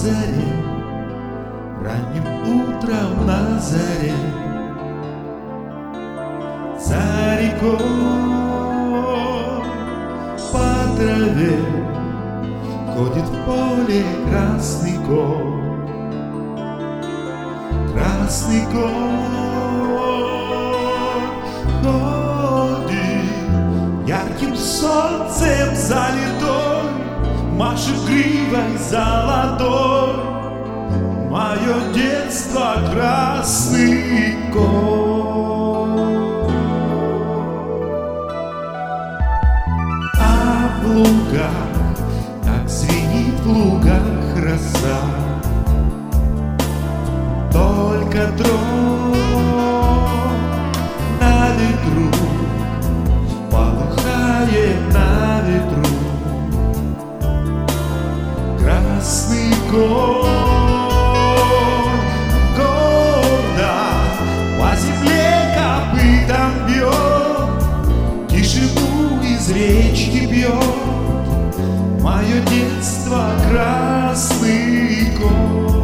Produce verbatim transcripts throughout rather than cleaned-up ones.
заре, ранним утром на заре, за рекой по траве ходит в поле красный конь. Красный конь ходит, ярким солнцем залитой, машет гривой золотой. Мое детство — красный конь. А в лугах, как звенит в лугах роса, только дрон на ветру полыхает на ветру. Красный конь гордо по земле копытом бьет, тишину из речки бьет. Мое детство — красный конь.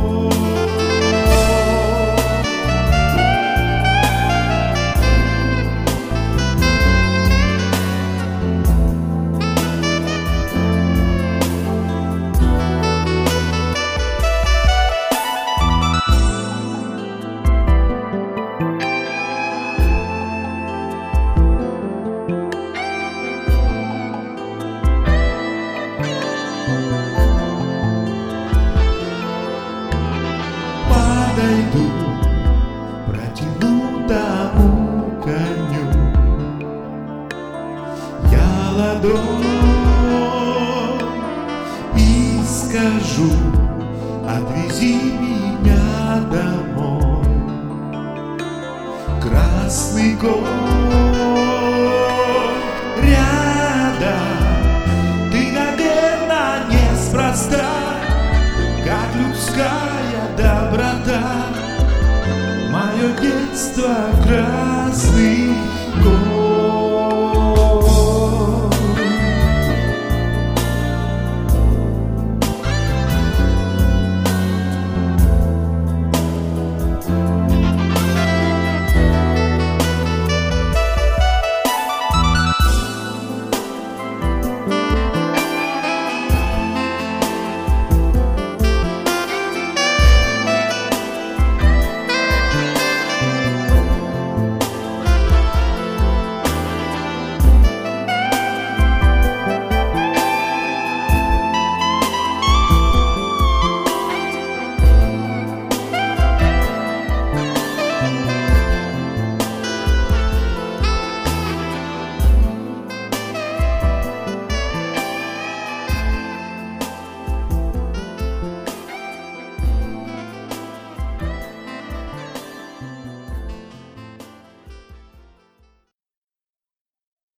Подойду, протяну тому коню я ладонь и скажу: отвези меня домой. Красный конь рядом, ты, наверно, неспроста, как людская доброта. Мое детство — красный